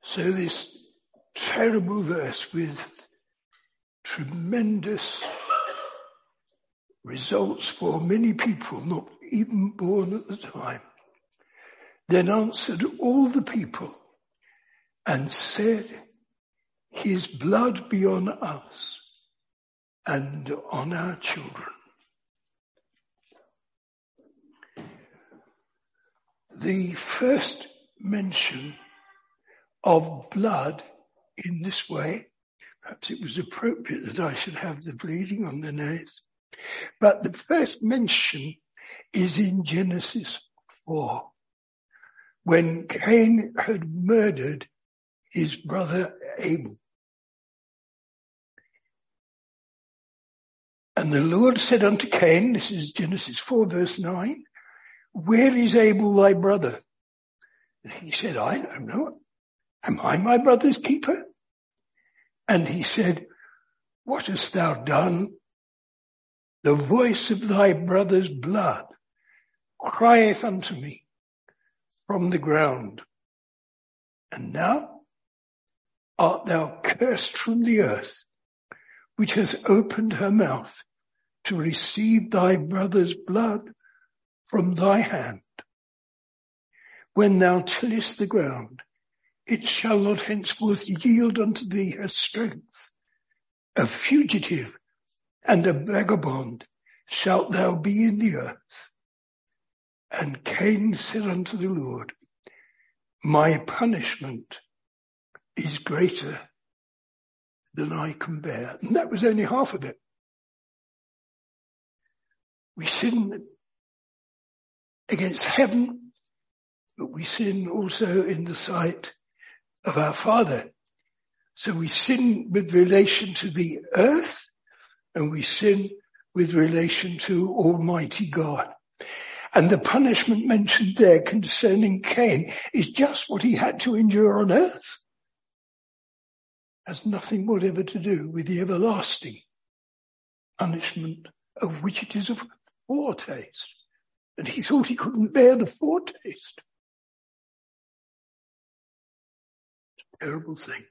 So this terrible verse with tremendous results for many people not even born at the time, then answered all the people and said, his blood be on us and on our children. The first mention of blood in this way, perhaps it was appropriate that I should have the bleeding on the nose, but the first mention is in Genesis 4, when Cain had murdered his brother Abel. And the Lord said unto Cain, this is Genesis 4 verse 9, where is Abel thy brother? And he said, I don't know. Am I my brother's keeper? And he said, what hast thou done? The voice of thy brother's blood crieth unto me from the ground. And now art thou cursed from the earth, which has opened her mouth to receive thy brother's blood from thy hand. When thou tillest the ground, it shall not henceforth yield unto thee her strength. A fugitive and a vagabond shalt thou be in the earth. And Cain said unto the Lord, my punishment is greater than I can bear. And that was only half of it. We sin against heaven, but we sin also in the sight of our Father. So we sin with relation to the earth, and we sin with relation to Almighty God. And the punishment mentioned there concerning Cain is just what he had to endure on earth. Has nothing whatever to do with the everlasting punishment of which it is a foretaste. And he thought he couldn't bear the foretaste. Terrible thing.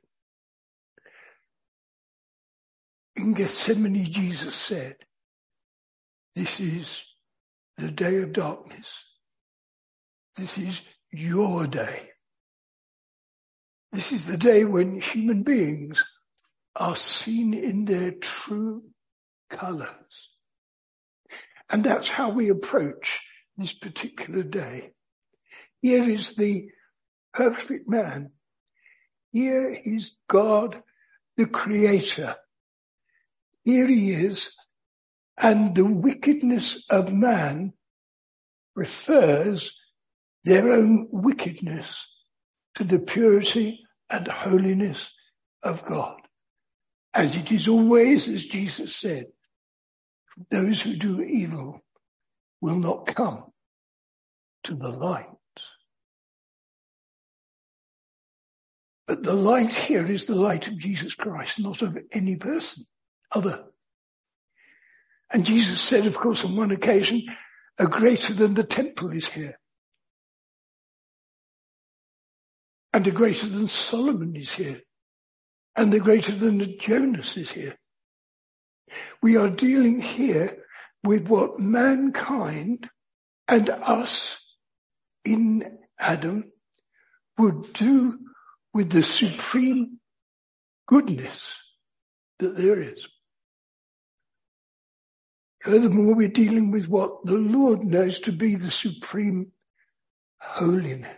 In Gethsemane, Jesus said, this is the day of darkness. This is your day. This is the day when human beings are seen in their true colors. And that's how we approach this particular day. Here is the perfect man. Here is God, the Creator. Here he is, and the wickedness of man refers their own wickedness to the purity and holiness of God. As it is always, as Jesus said, those who do evil will not come to the light. But the light here is the light of Jesus Christ, not of any person other. And Jesus said, of course, on one occasion, a greater than the temple is here. And a greater than Solomon is here. And the greater than the Jonas is here. We are dealing here with what mankind and us in Adam would do with the supreme goodness that there is. Furthermore, we're dealing with what the Lord knows to be the supreme holiness.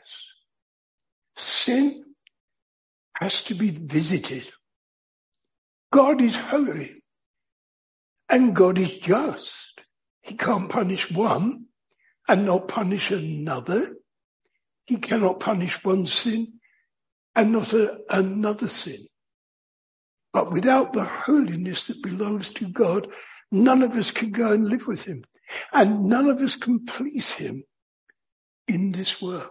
Sin has to be visited. God is holy and God is just. He can't punish one and not punish another. He cannot punish one sin and not another sin. But without the holiness that belongs to God, none of us can go and live with him. And none of us can please him in this world.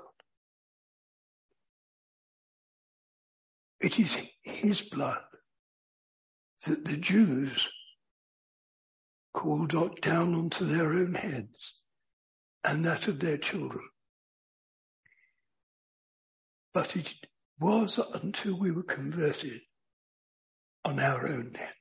It is his blood that the Jews called down onto their own heads and that of their children. But it was until we were converted on our own heads.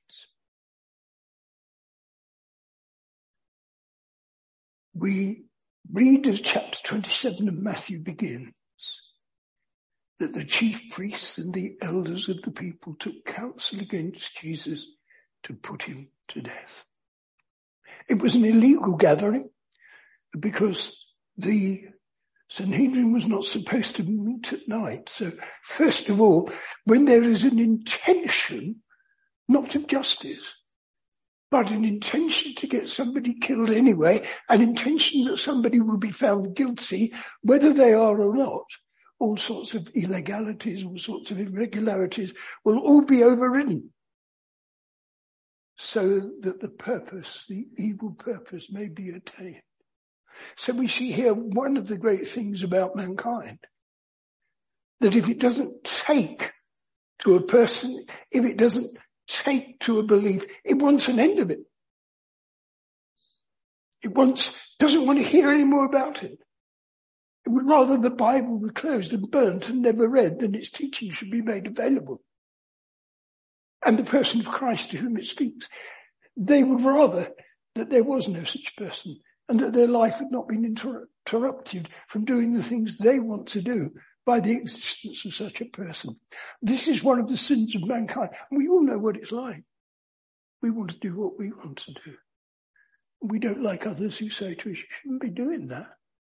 We read as chapter 27 of Matthew begins, that the chief priests and the elders of the people took counsel against Jesus to put him to death. It was an illegal gathering because the Sanhedrin was not supposed to meet at night. So first of all, when there is an intention, not of justice, but an intention to get somebody killed anyway, an intention that somebody will be found guilty, whether they are or not, all sorts of illegalities, all sorts of irregularities will all be overridden so that the purpose, the evil purpose, may be attained. So we see here one of the great things about mankind, that if it doesn't take to a person, if it doesn't take to a belief, it wants an end of it. It doesn't want to hear any more about it. It would rather the Bible were closed and burnt and never read than its teaching should be made available. And the person of Christ to whom it speaks, they would rather that there was no such person and that their life had not been interrupted from doing the things they want to do by the existence of such a person. This is one of the sins of mankind. We all know what it's like. We want to do what we want to do. We don't like others who say to us, you shouldn't be doing that.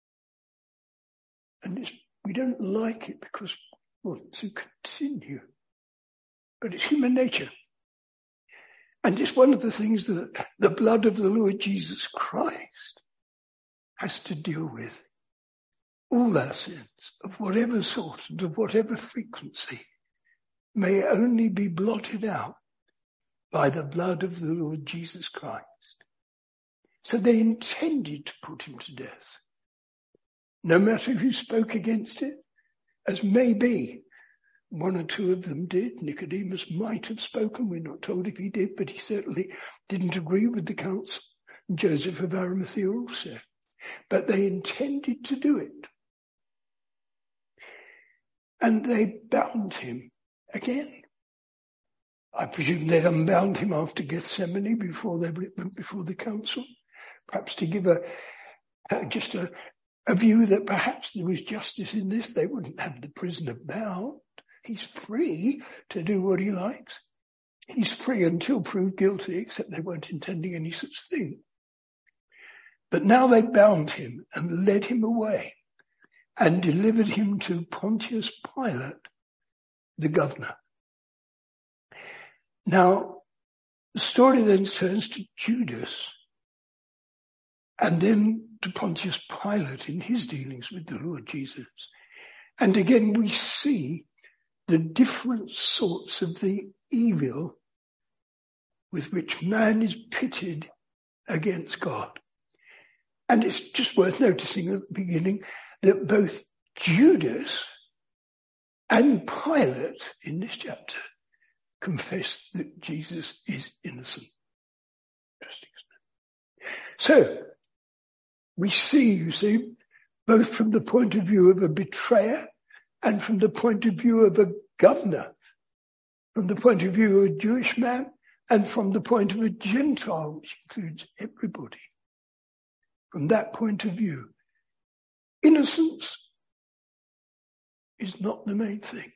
And we don't like it because we want to continue. But it's human nature. And it's one of the things that the blood of the Lord Jesus Christ has to deal with. All our sins, of whatever sort and of whatever frequency, may only be blotted out by the blood of the Lord Jesus Christ. So they intended to put him to death. No matter who spoke against it, as may be, one or two of them did. Nicodemus might have spoken. We're not told if he did, but he certainly didn't agree with the council. Joseph of Arimathea also. But they intended to do it. And they bound him again. I presume they'd unbound him after Gethsemane before the council, perhaps to give a view that perhaps there was justice in this. They wouldn't have the prisoner bound. He's free to do what he likes. He's free until proved guilty, except they weren't intending any such thing. But now they bound him and led him away and delivered him to Pontius Pilate, the governor. Now, the story then turns to Judas and then to Pontius Pilate in his dealings with the Lord Jesus. And again, we see the different sorts of the evil with which man is pitted against God. And it's just worth noticing at the beginning that both Judas and Pilate in this chapter confess that Jesus is innocent. Interesting, isn't it? So, we see, you see, both from the point of view of a betrayer and from the point of view of a governor, from the point of view of a Jewish man and from the point of a Gentile, which includes everybody. From that point of view, innocence is not the main thing.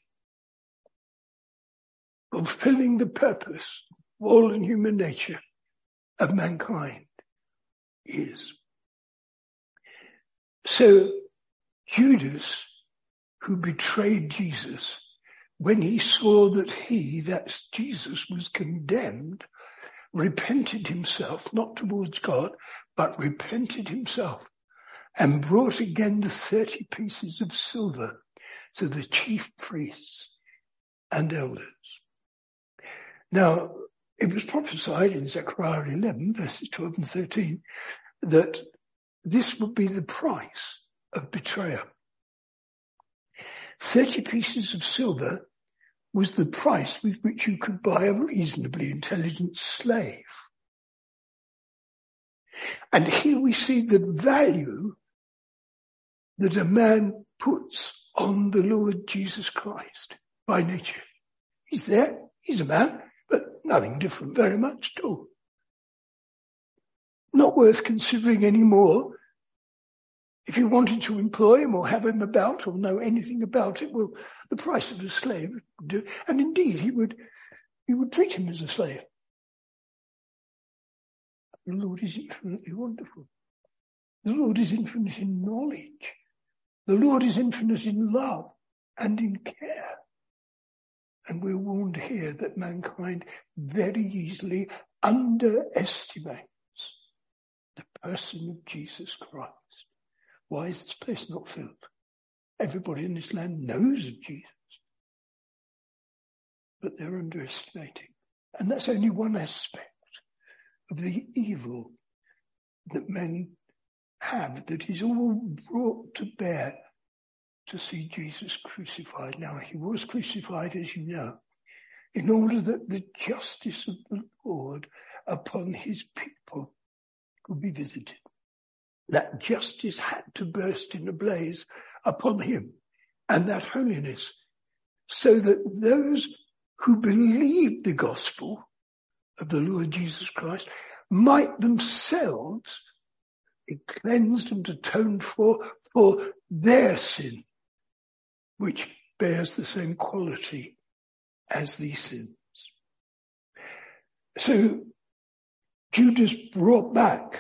Fulfilling the purpose of all in human nature of mankind is. So Judas, who betrayed Jesus, when he saw that that's Jesus, was condemned, repented himself, not towards God, but repented himself and brought again the 30 pieces of silver to the chief priests and elders. Now, it was prophesied in Zechariah 11, verses 12 and 13, that this would be the price of betrayal. 30 pieces of silver was the price with which you could buy a reasonably intelligent slave. And here we see the value that a man puts on the Lord Jesus Christ by nature. He's there, he's a man, but nothing different very much at all. Not worth considering anymore. If you wanted to employ him or have him about or know anything about it, well, the price of a slave would do. And indeed, he would treat him as a slave. The Lord is infinitely wonderful. The Lord is infinite in knowledge. The Lord is infinite in love and in care. And we're warned here that mankind very easily underestimates the person of Jesus Christ. Why is this place not filled? Everybody in this land knows of Jesus. But they're underestimating. And that's only one aspect of the evil that men have, that is all brought to bear to see Jesus crucified. Now, he was crucified, as you know, in order that the justice of the Lord upon his people could be visited. That justice had to burst in a blaze upon him, and that holiness, so that those who believed the gospel of the Lord Jesus Christ might themselves be cleansed and atoned for their sin, which bears the same quality as these sins. So Judas brought back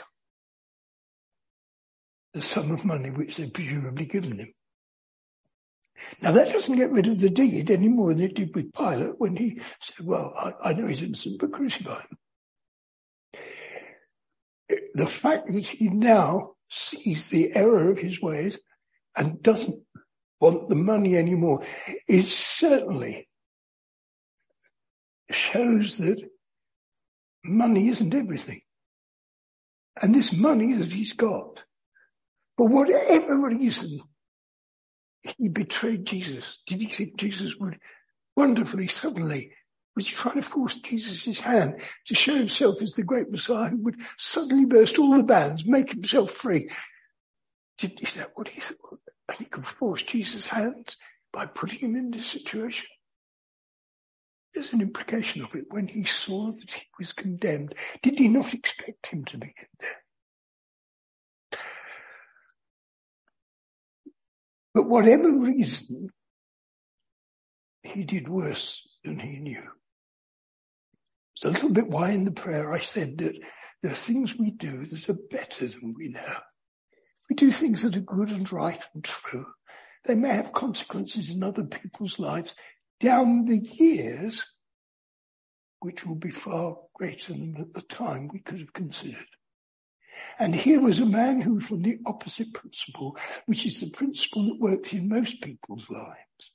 the sum of money which they'd presumably given him. Now that doesn't get rid of the deed any more than it did with Pilate when he said, well, I know he's innocent, but crucify him. The fact that he now sees the error of his ways and doesn't want the money anymore, it certainly shows that money isn't everything. And this money that he's got, for whatever reason, he betrayed Jesus. Did he think Jesus would wonderfully, suddenly, was he trying to force Jesus' hand to show himself as the great Messiah who would suddenly burst all the bands, make himself free? Is that what he thought? And he could force Jesus' hands by putting him in this situation? There's an implication of it. When he saw that he was condemned, did he not expect him to be condemned? But whatever reason, he did worse than he knew. It's a little bit why in the prayer I said that there are things we do that are better than we know. We do things that are good and right and true. They may have consequences in other people's lives down the years, which will be far greater than at the time we could have considered. And here was a man who, from the opposite principle, which is the principle that works in most people's lives,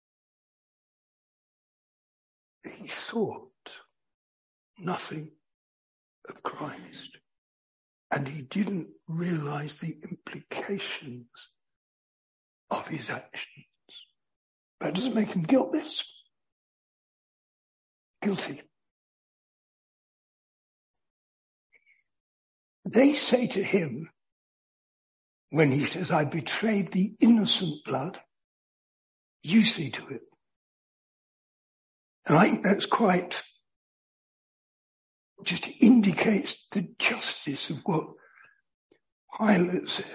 he thought nothing of Christ. And he didn't realize the implications of his actions. That doesn't make him guiltless. Guilty. They say to him, when he says, I betrayed the innocent blood, you see to it. And I think that's quite, just indicates the justice of what Pilate says.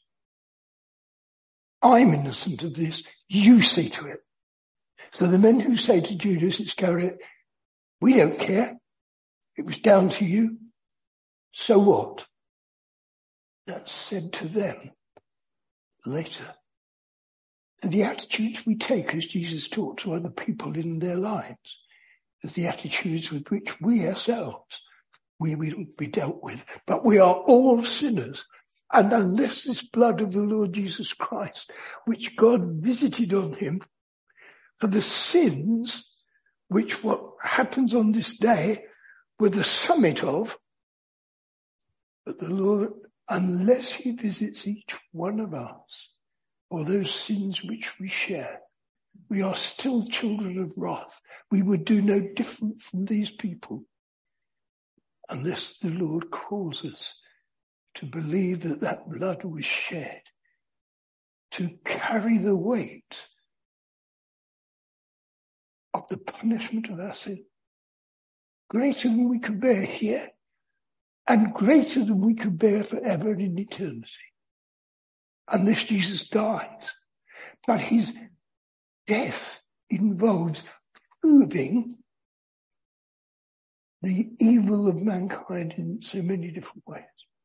I'm innocent of this, you see to it. So the men who say to Judas Iscariot, we don't care, it was down to you, so what? That's said to them later. And the attitudes we take as Jesus taught to other people in their lives, as the attitudes with which we ourselves, we will be dealt with. But we are all sinners. And unless this blood of the Lord Jesus Christ, which God visited on him for the sins, which what happens on this day were the summit of, but the Lord, unless he visits each one of us for those sins which we share, we are still children of wrath. We would do no different from these people unless the Lord calls us to believe that that blood was shed to carry the weight of the punishment of our sin. Greater than we could bear here, and greater than we could bear forever in eternity. Unless Jesus dies. But his death involves proving the evil of mankind in so many different ways.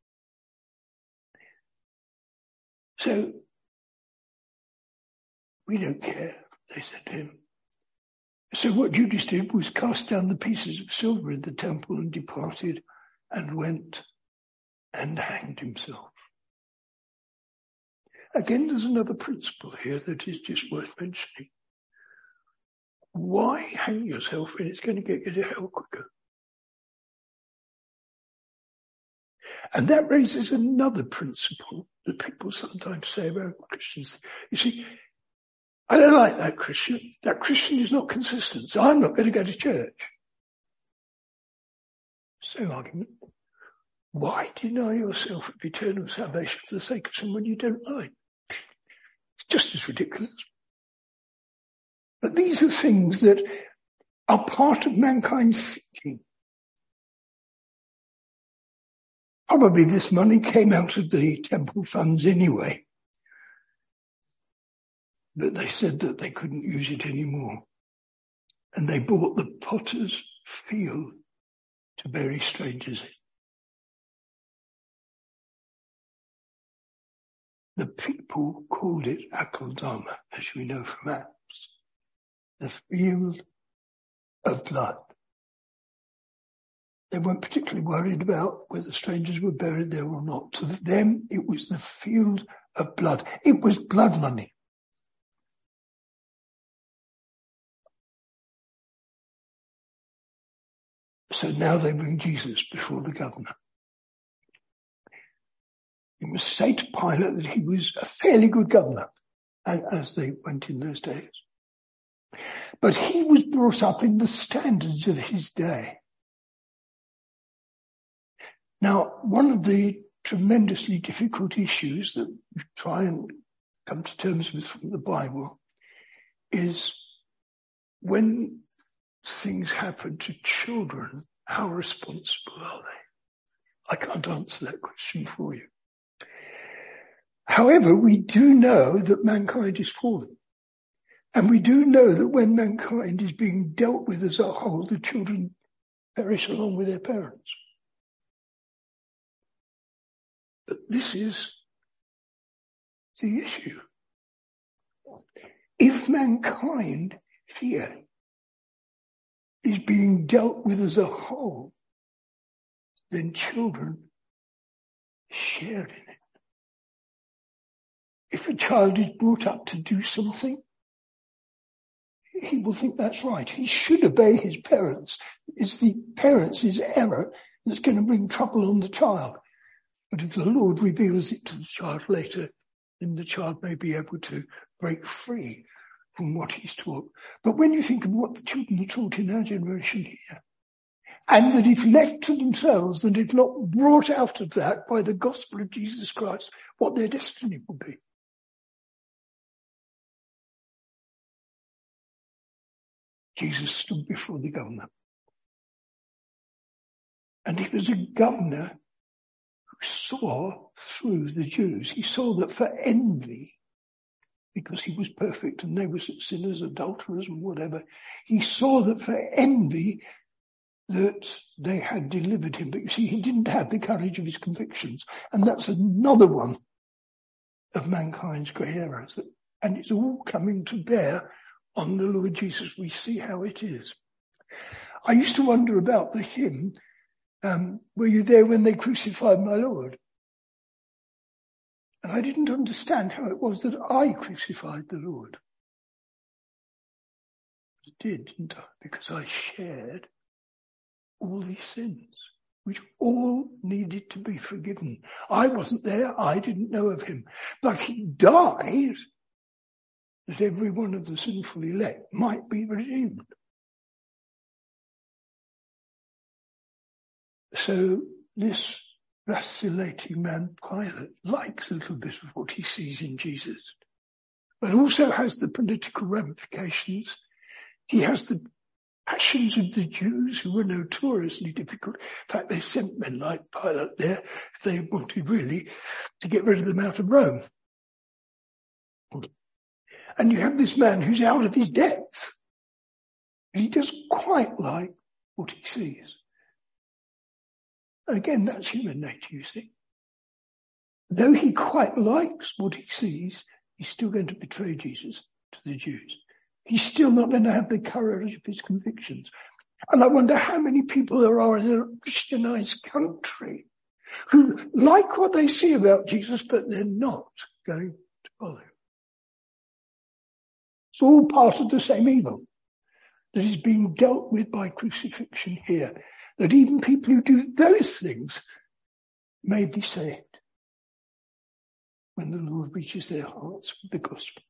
So, we don't care, they said to him. So what Judas did was cast down the pieces of silver in the temple and departed and went and hanged himself. Again, there's another principle here that is just worth mentioning. Why hang yourself when it's going to get you to hell quicker? And that raises another principle that people sometimes say about Christians. You see, I don't like that Christian. That Christian is not consistent, so I'm not going to go to church. Same argument. Why deny yourself of eternal salvation for the sake of someone you don't like? It's just as ridiculous. But these are things that are part of mankind's thinking. Probably this money came out of the temple funds anyway. But they said that they couldn't use it anymore. And they bought the potter's field to bury strangers in. The people called it Akeldama, as we know from Acts, the field of blood. They weren't particularly worried about whether strangers were buried there or not. To them, it was the field of blood. It was blood money. So now they bring Jesus before the governor. You must say to Pilate that he was a fairly good governor, as they went in those days. But he was brought up in the standards of his day. Now, one of the tremendously difficult issues that we try and come to terms with from the Bible is when things happen to children, how responsible are they? I can't answer that question for you. However, we do know that mankind is fallen. And we do know that when mankind is being dealt with as a whole, the children perish along with their parents. But this is the issue. If mankind here is being dealt with as a whole, then children share in it. If a child is brought up to do something, he will think that's right. He should obey his parents. It's the parents' error that's going to bring trouble on the child. But if the Lord reveals it to the child later, then the child may be able to break free from what he's taught. But when you think of what the children are taught in our generation here, and that if left to themselves, and if not brought out of that by the gospel of Jesus Christ, what their destiny will be. Jesus stood before the governor. And he was a governor who saw through the Jews. He saw that for envy, because he was perfect and they were sinners, adulterers and whatever, he saw that for envy that they had delivered him. But you see, he didn't have the courage of his convictions. And that's another one of mankind's great errors. And it's all coming to bear on the Lord Jesus. We see how it is. I used to wonder about the hymn, were you there when they crucified my Lord? And I didn't understand how it was that I crucified the Lord. But I did, didn't I? Because I shared all these sins, which all needed to be forgiven. I wasn't there. I didn't know of him. But he died that every one of the sinful elect might be redeemed. So this vacillating man, Pilate, likes a little bit of what he sees in Jesus. but also has the political ramifications. He has the passions of the Jews, who were notoriously difficult. In fact, they sent men like Pilate there if they wanted really to get rid of them out of Rome. And you have this man who's out of his depth. He doesn't quite like what he sees. And again, that's human nature, you see. Though he quite likes what he sees, he's still going to betray Jesus to the Jews. He's still not going to have the courage of his convictions. And I wonder how many people there are in a Christianized country who like what they see about Jesus, but they're not going to follow him. It's all part of the same evil that is being dealt with by crucifixion here. That even people who do those things may be saved when the Lord reaches their hearts with the gospel.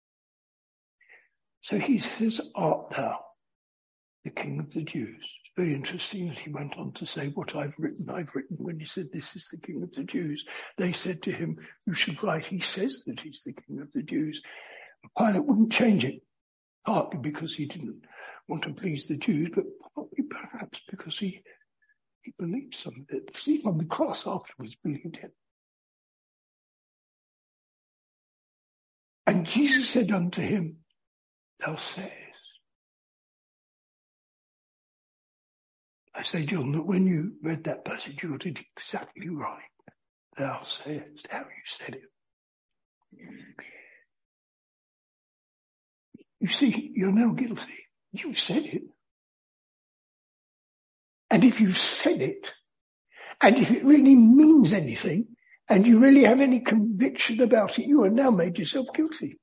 So he says, art thou the King of the Jews? It's very interesting that he went on to say, what I've written. When he said, this is the King of the Jews. They said to him, you should write, he says that he's the King of the Jews. Pilate wouldn't change it, partly because he didn't want to please the Jews, but partly perhaps because he believed some of it. The thief on the cross afterwards believed him. And Jesus said unto him, thou sayest. I say, John, that when you read that passage, you got it exactly right. Thou sayest, how you said it. You see, you're now guilty. You've said it. And if you've said it, and if it really means anything, and you really have any conviction about it, you have now made yourself guilty.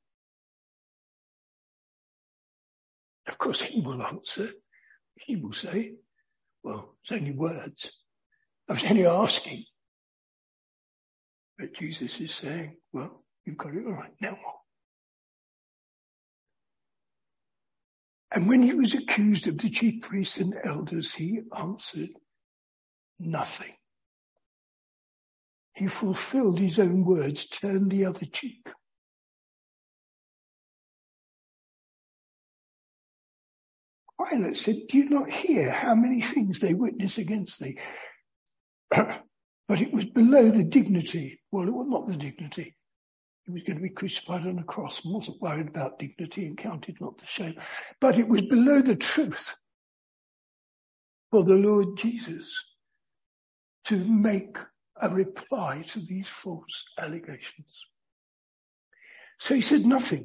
Of course, he will answer. He will say, well, it's only words. I was only asking. But Jesus is saying, well, you've got it all right. Now what? And when he was accused of the chief priests and elders, he answered nothing. He fulfilled his own words, turned the other cheek. Pilate said, do you not hear how many things they witness against thee? But it was below the dignity. Well, it was not the dignity. He was going to be crucified on a cross and wasn't worried about dignity and counted not the shame. But it was below the truth for the Lord Jesus to make a reply to these false allegations. So he said nothing.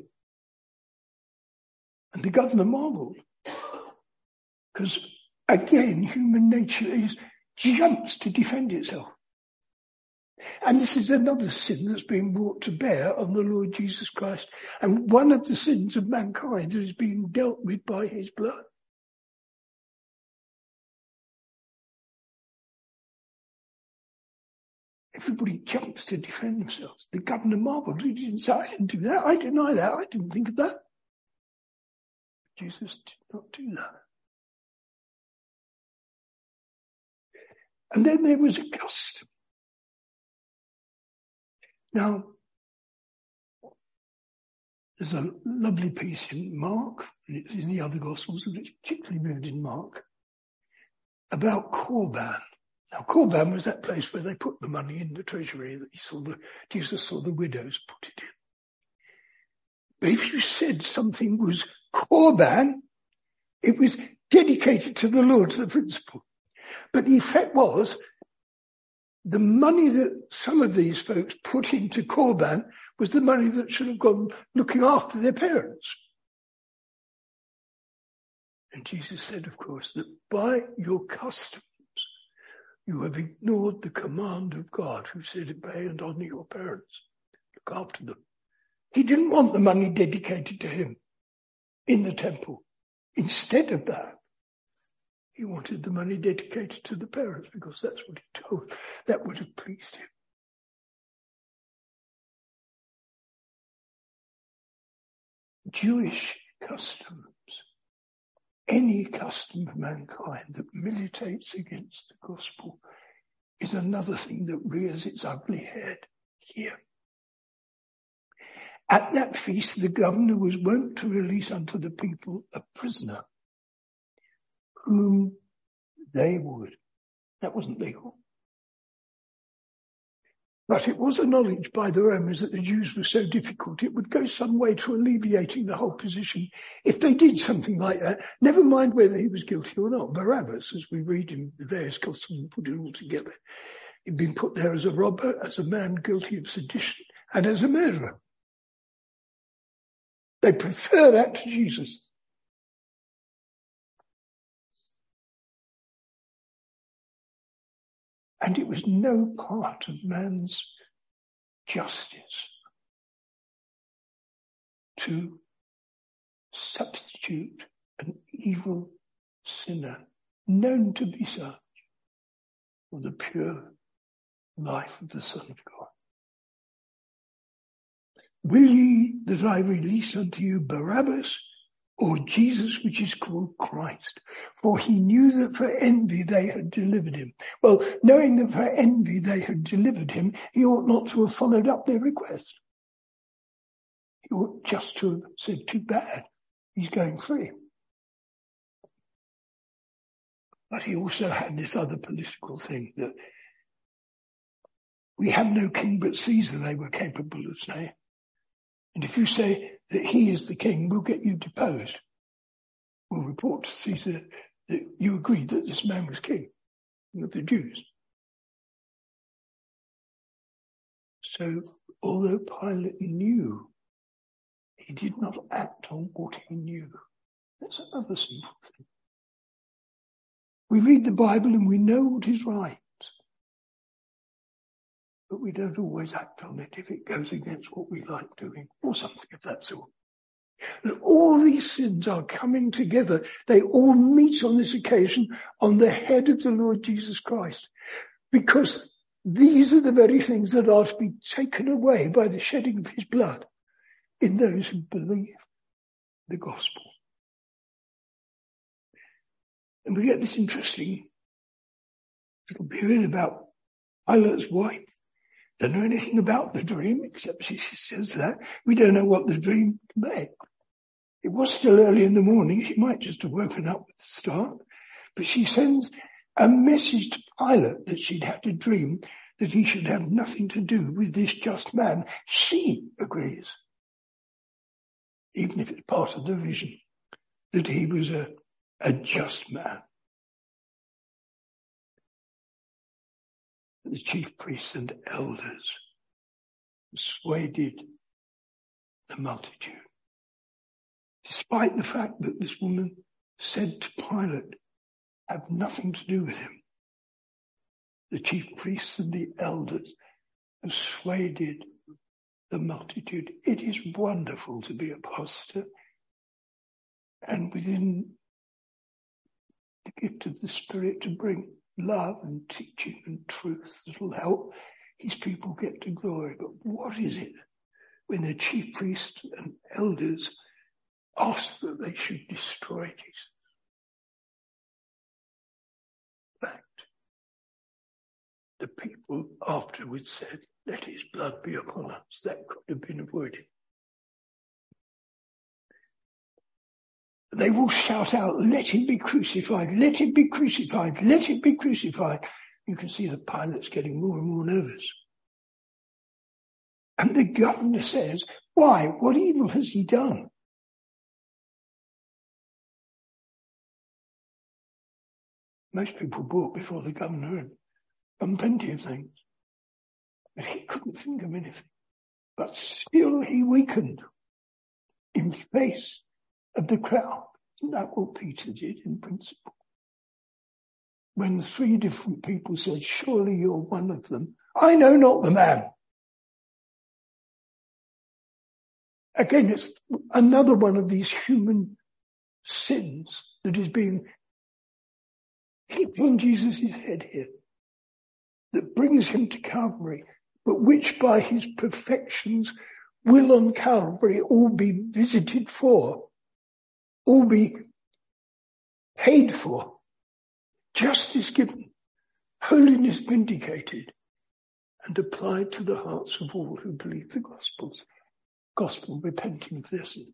And the governor marveled. Because again, human nature jumps to defend itself. And this is another sin that's being brought to bear on the Lord Jesus Christ. And one of the sins of mankind that is being dealt with by his blood. Everybody jumps to defend themselves. The governor marveled. He didn't say, I didn't do that. I deny that. I didn't think of that. Jesus did not do that. And then there was a custom. Now, there's a lovely piece in Mark, in the other Gospels, but it's particularly moved in Mark, about Corban. Now, Corban was that place where they put the money in the treasury that Jesus saw the widows put it in. But if you said something was Corban, it was dedicated to the Lord, to the principle. But the effect was, the money that some of these folks put into Corban was the money that should have gone looking after their parents. And Jesus said, of course, that by your customs, you have ignored the command of God who said, obey and honor your parents. Look after them. He didn't want the money dedicated to him in the temple. Instead of that, he wanted the money dedicated to the parents because that's what he told. That would have pleased him. Jewish customs, any custom of mankind that militates against the gospel is another thing that rears its ugly head here. At that feast, the governor was wont to release unto the people a prisoner whom they would. That wasn't legal. But it was acknowledged by the Romans that the Jews were so difficult, it would go some way to alleviating the whole position. If they did something like that, never mind whether he was guilty or not. Barabbas, as we read in the various Gospels and put it all together, he'd been put there as a robber, as a man guilty of sedition, and as a murderer. They prefer that to Jesus. And it was no part of man's justice to substitute an evil sinner, known to be such, for the pure life of the Son of God. Will ye that I release unto you Barabbas, or Jesus, which is called Christ? For he knew that for envy they had delivered him. Well, knowing that for envy they had delivered him, he ought not to have followed up their request. He ought just to have said, too bad, he's going free. But he also had this other political thing that we have no king but Caesar, they were capable of saying. And if you say that he is the king, we'll get you deposed. We'll report to Caesar that you agreed that this man was king of the Jews. So, although Pilate knew, he did not act on what he knew. That's another simple thing. We read the Bible and we know what is right, but we don't always act on it if it goes against what we like doing, or something of that sort. And all these sins are coming together. They all meet on this occasion on the head of the Lord Jesus Christ, because these are the very things that are to be taken away by the shedding of his blood in those who believe the gospel. And we get this interesting little period about Pilate's wife. Don't know anything about the dream, except she says that. We don't know what the dream meant. It was still early in the morning. She might just have woken up with the start. But she sends a message to Pilate that she'd had a dream that he should have nothing to do with this just man. She agrees, even if it's part of the vision, that he was a just man. The chief priests and elders persuaded the multitude. Despite the fact that this woman said to Pilate, have nothing to do with him, the chief priests and the elders persuaded the multitude. It is wonderful to be a pastor, and within the gift of the Spirit to bring love and teaching and truth that will help his people get to glory. But what is it when the chief priests and elders ask that they should destroy Jesus? In fact, the people afterwards said, let his blood be upon us. That could have been avoided. They will shout out, let him be crucified, let him be crucified, let him be crucified. You can see the Pilate's getting more and more nervous. And the governor says, why? What evil has he done? Most people brought before the governor and done plenty of things. But he couldn't think of anything. But still he weakened in face of the crowd. Isn't that what Peter did in principle? When 3 different people said, surely you're one of them. I know not the man. Again, it's another one of these human sins that is being heaped on Jesus' head here, that brings him to Calvary, but which by his perfections will on Calvary all be visited for, all be paid for, justice given, holiness vindicated, and applied to the hearts of all who believe the Gospels. gospel, repenting of their sin.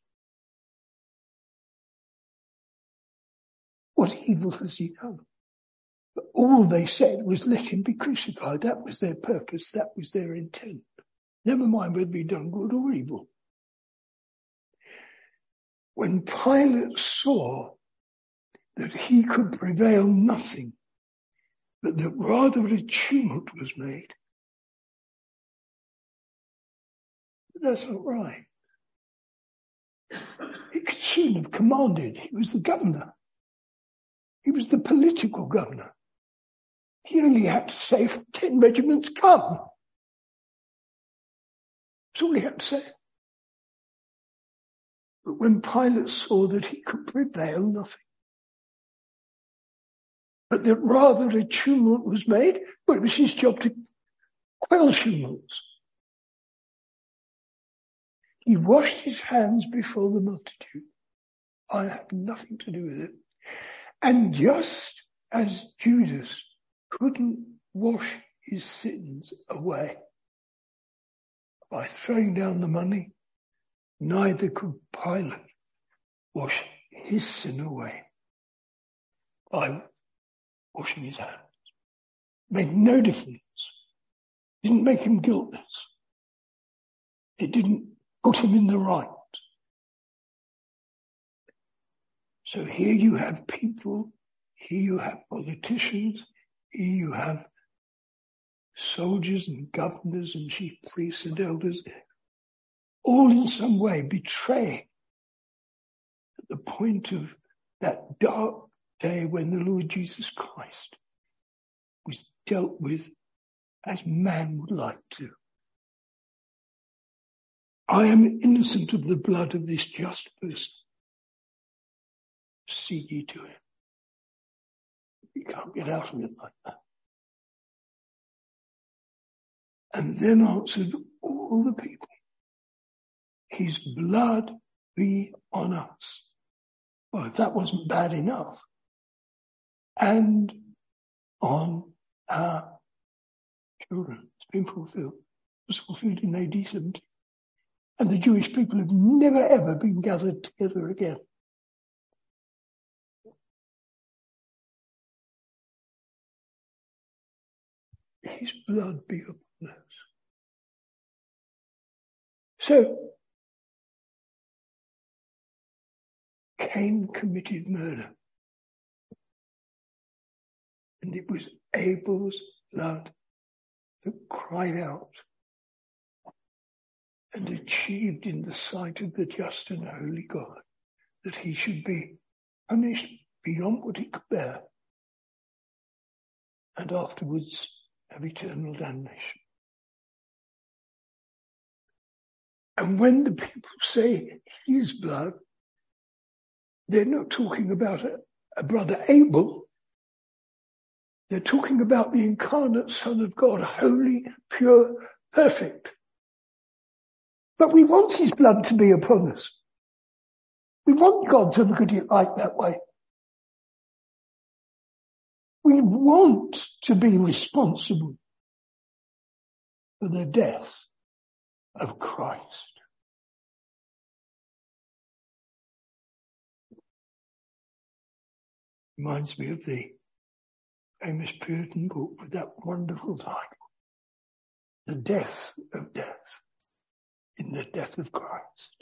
What evil has he done? But all they said was, let him be crucified. That was their purpose. That was their intent. Never mind whether he'd done good or evil. When Pilate saw that he could prevail nothing, but that rather a tumult was made, that's not right. He could soon have commanded. He was the governor. He was the political governor. He only had to say, 10 regiments come. That's all he had to say. But when Pilate saw that he could prevail nothing, but that rather a tumult was made, well, it was his job to quell tumults. He washed his hands before the multitude. I had nothing to do with it. And just as Judas couldn't wash his sins away by throwing down the money, neither could Pilate wash his sin away by washing his hands. Made no difference. Didn't make him guiltless. It didn't put him in the right. So here you have people, here you have politicians, here you have soldiers and governors and chief priests and elders, all in some way betraying at the point of that dark day when the Lord Jesus Christ was dealt with as man would like to. I am innocent of the blood of this just person. See ye to it. You can't get out of it like that. And then answered all the people, his blood be on us. Well, if that wasn't bad enough, and on our children. It's been fulfilled. It was fulfilled in AD 70. And the Jewish people have never ever been gathered together again. His blood be upon us. So, Cain committed murder. And it was Abel's blood that cried out and achieved in the sight of the just and holy God that he should be punished beyond what he could bear and afterwards have eternal damnation. And when the people say his blood, they're not talking about a brother Abel. They're talking about the incarnate Son of God, holy, pure, perfect. But we want his blood to be upon us. We want God to look at it like that way. We want to be responsible for the death of Christ. Reminds me of the famous Puritan book with that wonderful title, The Death of Death, in the Death of Christ.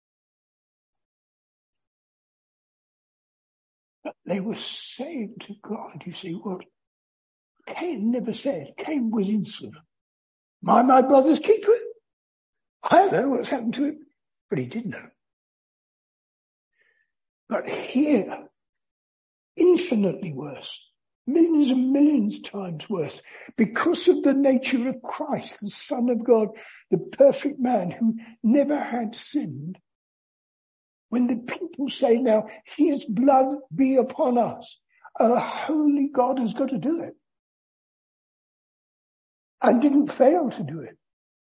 But they were saying to God, you see, what Cain never said. Cain was insolent. My brother's keeper? I don't know what's happened to him, but he did know. But here, infinitely worse, millions and millions times worse, because of the nature of Christ, the Son of God, the perfect man who never had sinned. When the people say now, his blood be upon us, a holy God has got to do it. And didn't fail to do it.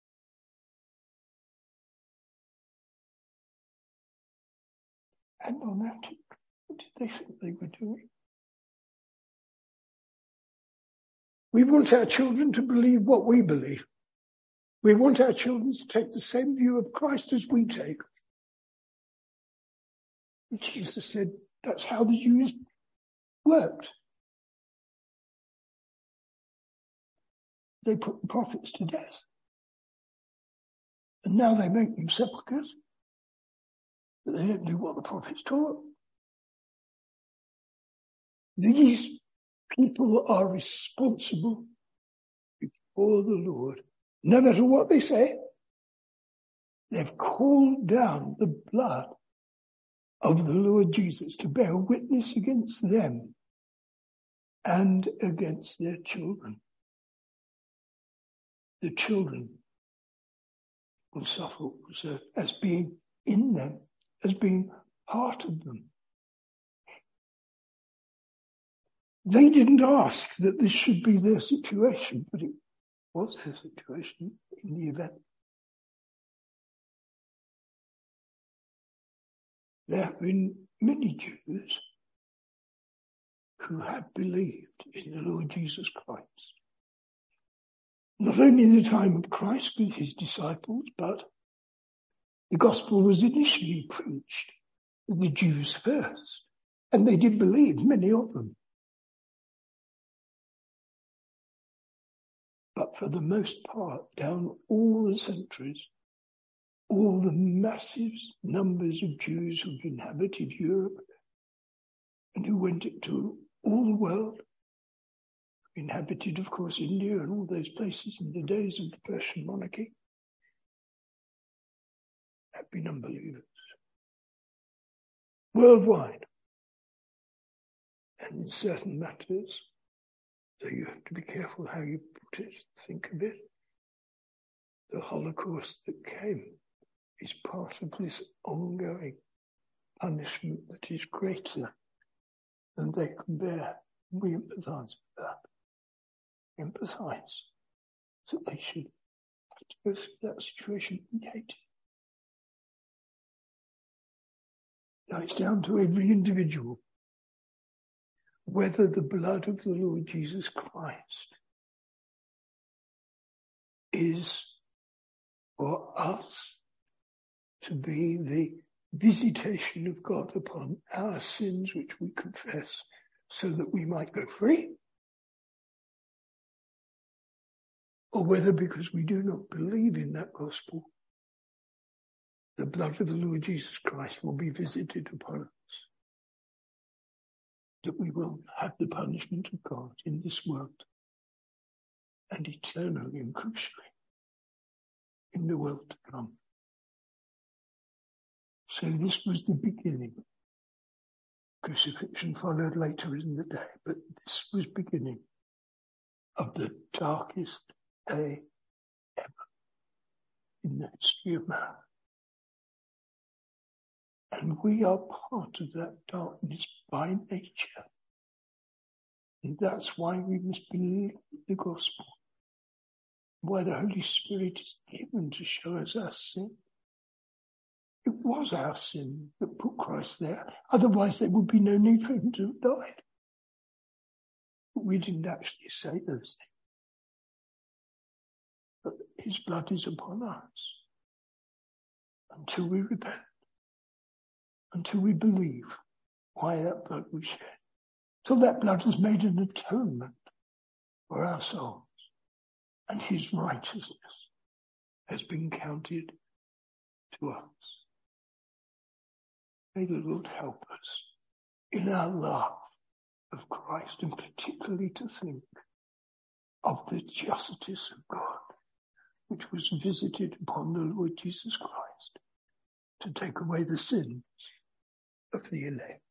And on that, what did they think they were doing? We want our children to believe what we believe. We want our children to take the same view of Christ as we take. And Jesus said that's how the Jews worked. They put the prophets to death. And now they make them sepulchres. But they don't do what the prophets taught. These people are responsible before the Lord. No matter what they say, they've called down the blood of the Lord Jesus to bear witness against them and against their children. The children will suffer also as being in them, as being part of them. They didn't ask that this should be their situation, but it was their situation in the event. There have been many Jews who have believed in the Lord Jesus Christ. Not only in the time of Christ with his disciples, but the gospel was initially preached to the Jews first, and they did believe, many of them. But for the most part, down all the centuries, all the massive numbers of Jews who've inhabited Europe and who went into all the world, inhabited, of course, India and all those places in the days of the Persian monarchy, have been unbelievers. Worldwide. And in certain matters, so you have to be careful how you put it, think of it. The Holocaust that came is part of this ongoing punishment that is greater than they can bear. We empathize with that. Empathize so they should have to go through that situation and hate it. Now it's down to every individual whether the blood of the Lord Jesus Christ is for us to be the visitation of God upon our sins which we confess so that we might go free, or whether because we do not believe in that gospel, the blood of the Lord Jesus Christ will be visited upon us, that we will have the punishment of God in this world and eternally and crucially in the world to come. So this was the beginning. Crucifixion followed later in the day, but this was beginning of the darkest day ever in the history of man. And we are part of that darkness by nature. And that's why we must believe the gospel. Why the Holy Spirit is given to show us our sin. It was our sin that put Christ there. Otherwise there would be no need for him to have died. But we didn't actually say those things. But his blood is upon us until we repent. Until we believe why that blood was shed. So that blood has made an atonement for our souls. And his righteousness has been counted to us. May the Lord help us in our love of Christ, and particularly to think of the justice of God, which was visited upon the Lord Jesus Christ to take away the sins of the elect.